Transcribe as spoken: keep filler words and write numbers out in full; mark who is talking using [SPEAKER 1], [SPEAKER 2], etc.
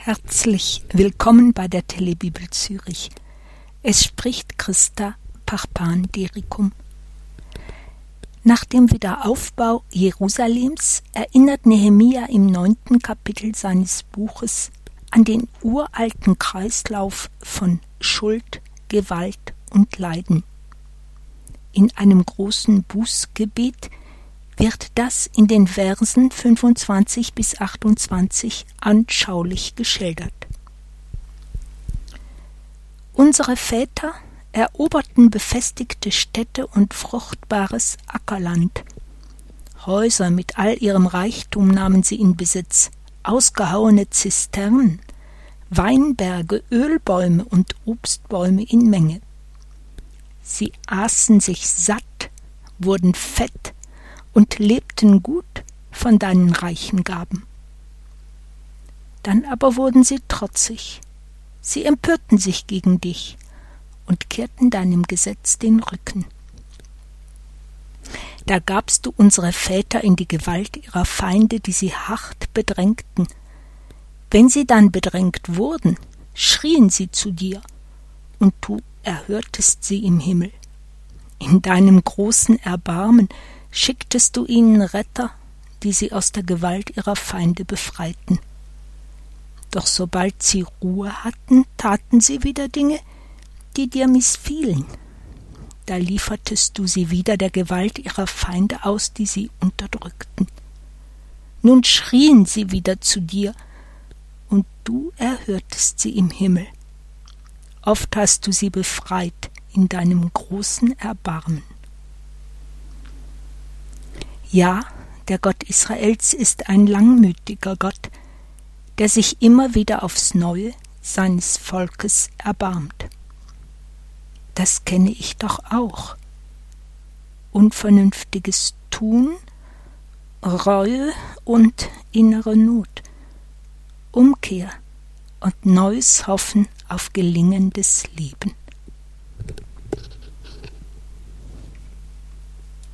[SPEAKER 1] Herzlich willkommen bei der Telebibel Zürich. Es spricht Christa Parpan-Derikum. Nach dem Wiederaufbau Jerusalems erinnert Nehemia im neunten Kapitel seines Buches an den uralten Kreislauf von Schuld, Gewalt und Leiden. In einem großen Bußgebet wird das in den Versen fünfundzwanzig bis achtundzwanzig anschaulich geschildert. Unsere Väter eroberten befestigte Städte und fruchtbares Ackerland. Häuser mit all ihrem Reichtum nahmen sie in Besitz, ausgehauene Zisternen, Weinberge, Ölbäume und Obstbäume in Menge. Sie aßen sich satt, wurden fett und lebten gut von deinen reichen Gaben. Dann aber wurden sie trotzig, sie empörten sich gegen dich und kehrten deinem Gesetz den Rücken. Da gabst du unsere Väter in die Gewalt ihrer Feinde, die sie hart bedrängten. Wenn sie dann bedrängt wurden, schrien sie zu dir, und du erhörtest sie im Himmel. In deinem großen Erbarmen schicktest du ihnen Retter, die sie aus der Gewalt ihrer Feinde befreiten. Doch sobald sie Ruhe hatten, taten sie wieder Dinge, die dir missfielen. Da liefertest du sie wieder der Gewalt ihrer Feinde aus, die sie unterdrückten. Nun schrien sie wieder zu dir, und du erhörtest sie im Himmel. Oft hast du sie befreit in deinem großen Erbarmen. Ja, der Gott Israels ist ein langmütiger Gott, der sich immer wieder aufs Neue seines Volkes erbarmt. Das kenne ich doch auch. Unvernünftiges Tun, Reue und innere Not, Umkehr und neues Hoffen auf gelingendes Leben.